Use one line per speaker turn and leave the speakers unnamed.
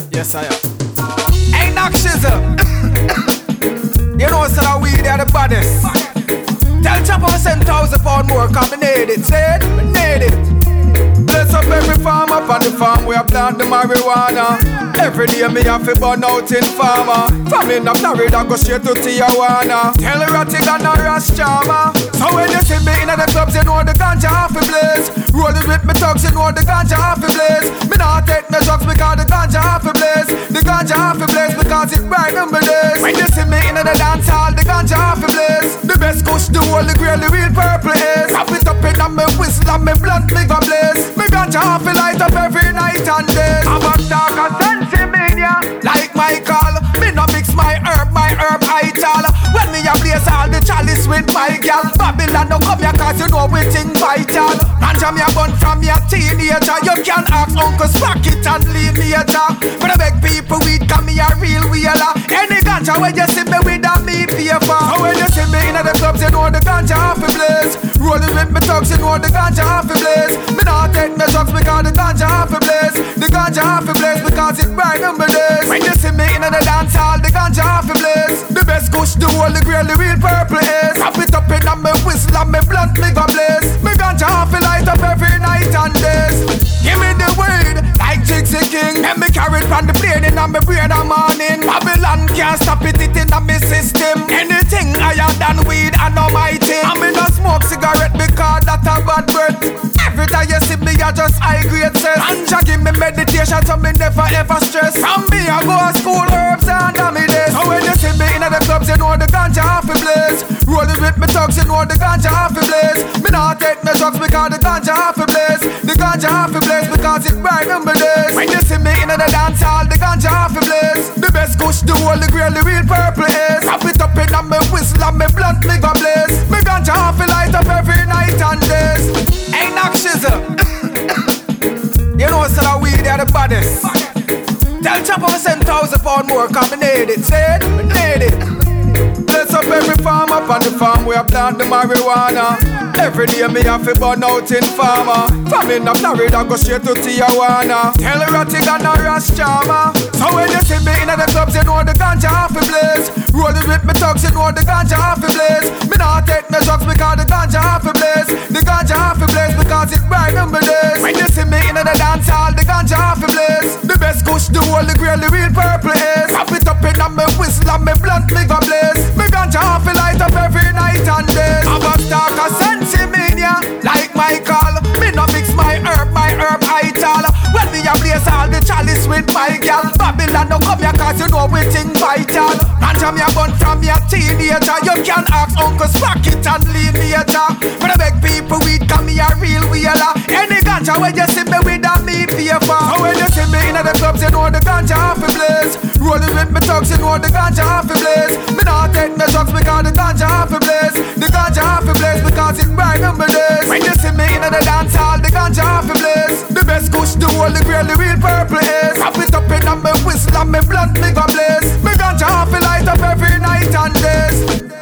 Yes, I am. Hey, knock shizzle. You know, so that we are the baddest. Tell Chopper send £1,000 more, cause me need it. Say it, me need it. Bless up every farm up on the farm where I plant the marijuana. Every day me have to burn out in farmer. From in the Florida go straight to Tijuana. Tell the Rattigan and Raschama. So when you see me in the clubs, you know the ganja off the blaze. Rolling with me thugs, you know the ganja off the blaze. Me not take no drugs because the ganja off the blaze. The ganja off the blaze because it brighten my days. When you see me in the dance hall, the ganja off the blaze. The best kush, the whole, the grey, the real purple is. Wrap it up in my whistle and me blunt, me go blaze. Me ganja off the light up every night and day. I'm a dark and sensimania. Like Michael, me no mix my herb ital. When me a blaze all the chalice with my gal. Babylon no come here cause you know we think vital. Ganja me a bun from me a teenager. You can ask Uncle Sprocket and leave me a job. When I beg people weed come me a real wheeler. Any ganja when you see me with a me paper. So when you see me in the clubs you know the ganja off the blaze. Rolling with me thugs you know the ganja off the blaze. Me not take no drugs because the ganja off the blaze. The ganja off the blaze because it brighten my days. When you see me in the dance hall the ganja off the blaze. The best kush, the whole, the grey, the real purple is. Wrap it up in me whistle and me blunt, me go blaze. Me ganja off the light up every night and days. Give me the weed, like Jigsaw King. Let me carry it from the plane in my brain a morning. Babylon can't stop it, it in my system. Anything higher than weed, I know my thing. I'm in a smoke cigarette because that a bad breath. Every time you see me, I just high grade sense. Ganja give me meditation so me never ever stress. From me, I go to school, herbs and days. So when you see me in the clubs, you know the ganja off the blaze. Rolling with me thugs, you know the ganja off the blaze. Me not take no drugs because the ganja off the blaze. The ganja off the blaze because it brighten my days. When you see me in the dance hall, the ganja off the blaze. The best kush, the whole, the grey, the real purple is. Wrap it up in me whistle and me blunt, me go blaze. Me ganja off the light up every night and days. Hey, knock shizzle. You know, so that we are the baddest. Tell Chopper send £1,000 more, cause me need it. Say it, me need it. Bless up every farm up on the farm where I plant the marijuana. Every day me have to burn out in farmer. From in the Florida go straight to Tijuana. Tell the Rattigan and Raschama. So when you see me in the clubs you know the ganja off the blaze. Rolling with me thugs you know the ganja off the blaze. Me not take no drugs because the ganja off the blaze. The ganja off the blaze because it brighten my days. When you see me in the dance hall the ganja off the blaze. The best kush, the whole, the grey, the real purple is. Wrap it up in me whistle and me blunt, me go blaze. Me ganja off the light up every night and day. I'm a dark and sensimania. Like Michael, me no mix my herb ital. When me a blaze all the chalice with my gal. Babylon no come here cause you know we think vital. Ganja me a bun from me a teenager. You can ask Uncle Sprocket and leave me a job. When I beg people weed come me a real wheeler. Any ganja when you see me with a me paper. So when you see me in the clubs you know the ganja off the blaze. Rolling with me thugs you know the ganja off the blaze. Me not take no drugs because the ganja off the blaze. The ganja off the blaze because it brighten my days. When you see me in the dance hall the ganja off the blaze. The best kush, the whole, the grey, the real purple is. Wrap it up in me whistle and me blunt, me go blaze. Me ganja off the light up every night and days.